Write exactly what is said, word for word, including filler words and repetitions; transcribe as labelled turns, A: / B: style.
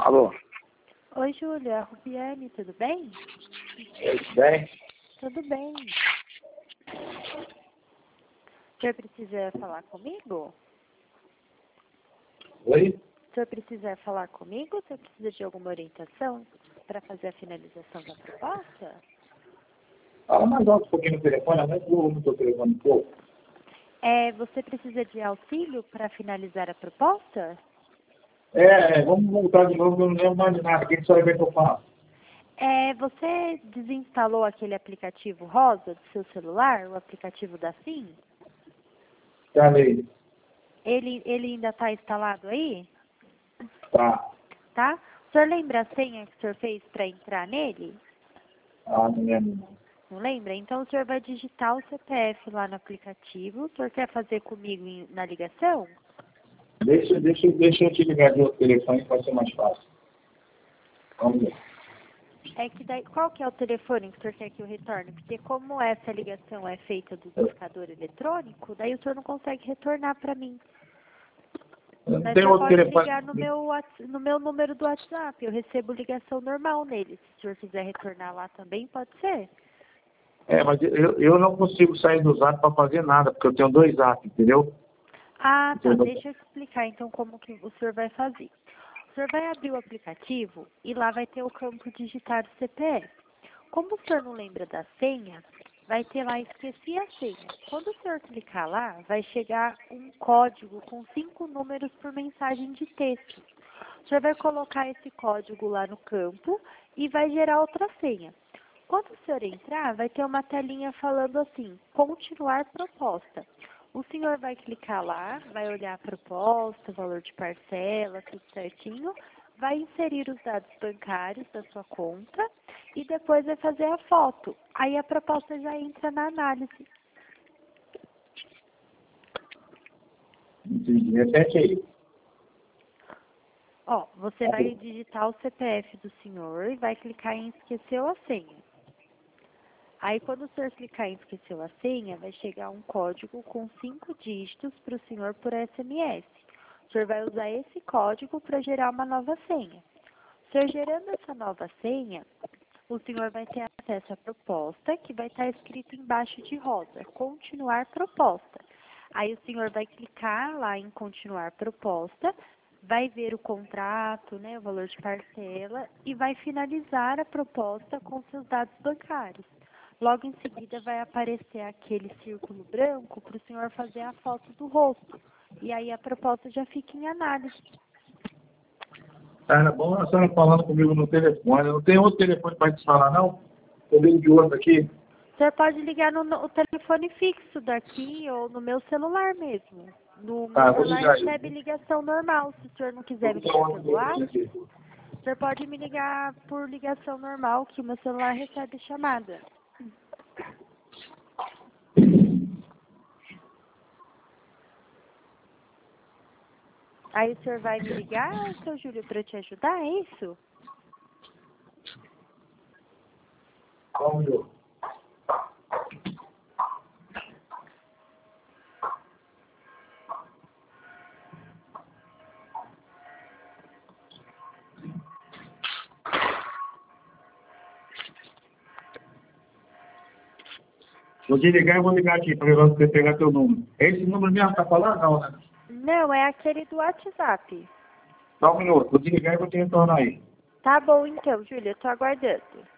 A: Alô?
B: Oi, Júlia. Rubiane, tudo bem?
A: Tudo bem?
B: Tudo bem. O senhor precisa falar comigo?
A: Oi?
B: O senhor precisa falar comigo ou o senhor precisa de alguma orientação para fazer a finalização da proposta?
A: Fala mais alto um pouquinho no telefone, aumenta o volume do teu telefone um pouco.
B: É, você precisa de auxílio para finalizar a proposta?
A: É, vamos voltar de novo, eu não lembro mais de nada, quem sabe ver que eu faço.
B: É, você desinstalou aquele aplicativo rosa do seu celular, o aplicativo da SIM?
A: Falei.
B: Ele, ele ainda está instalado aí?
A: Tá.
B: Tá? O senhor lembra a senha que o senhor fez para entrar nele?
A: Ah, não lembro não.
B: Não lembra? Então o senhor vai digitar o C P F lá no aplicativo. O senhor quer fazer comigo em- na ligação?
A: Deixa, deixa, deixa eu te ligar de outro telefone que vai ser mais fácil. Vamos ver.
B: É que daí, qual que é o telefone que o senhor quer que eu retorne? Porque como essa ligação é feita do buscador eletrônico, daí o senhor não consegue retornar para mim.
A: Não
B: Mas o
A: tem
B: senhor
A: outro
B: pode
A: telefone.
B: ligar no meu, Whats- no meu número do WhatsApp. Eu recebo ligação normal nele. Se o senhor quiser retornar lá também, pode ser.
A: É, mas eu, eu não consigo sair do zap para fazer nada, porque eu tenho dois zap, entendeu?
B: Ah, tá.
A: Entendeu?
B: Deixa eu explicar então como que o senhor vai fazer. O senhor vai abrir o aplicativo e lá vai ter o campo digitar o C P F. Como o senhor não lembra da senha, vai ter lá esqueci a senha. Quando o senhor clicar lá, vai chegar um código com cinco números por mensagem de texto. O senhor vai colocar esse código lá no campo e vai gerar outra senha. Quando o senhor entrar, vai ter uma telinha falando assim, continuar proposta. O senhor vai clicar lá, vai olhar a proposta, o valor de parcela, tudo certinho, vai inserir os dados bancários da sua conta e depois vai fazer a foto. Aí a proposta já entra na análise.
A: Entendi. Repete aí.
B: Ó, você vai digitar o C P F do senhor e vai clicar em esqueceu a senha. Aí, quando o senhor clicar em esqueceu a senha, vai chegar um código com cinco dígitos para o senhor por S M S. O senhor vai usar esse código para gerar uma nova senha. O senhor gerando essa nova senha, o senhor vai ter acesso à proposta, que vai estar escrito embaixo de rosa, continuar proposta. Aí o senhor vai clicar lá em continuar proposta, vai ver o contrato, né, o valor de parcela e vai finalizar a proposta com seus dados bancários. Logo em seguida vai aparecer aquele círculo branco para o senhor fazer a foto do rosto. E aí a proposta já fica em análise.
A: Tá bom a senhora falando comigo no telefone. Não tem outro telefone para te falar, não? Eu ligo de outro aqui.
B: O senhor pode ligar no, no telefone fixo daqui ou no meu celular mesmo. No meu
A: Tá, vou
B: celular
A: ligar
B: recebe
A: aí.
B: ligação normal. Se o senhor não quiser
A: Vou
B: me
A: ligar
B: ligar
A: outro
B: pelo WhatsApp,
A: telefone aqui.
B: o senhor pode me ligar por ligação normal, que o meu celular recebe chamada. Aí o senhor vai me ligar, seu Júlio, para te ajudar, é isso?
A: Vamos ver. Vou te ligar e vou ligar aqui para você pegar teu número. É esse número mesmo que tá falando? Não, né?
B: Não, é aquele do WhatsApp.
A: Só um minuto. Vou te ligar e vou te retornar aí.
B: Tá bom então, Júlia, eu tô aguardando.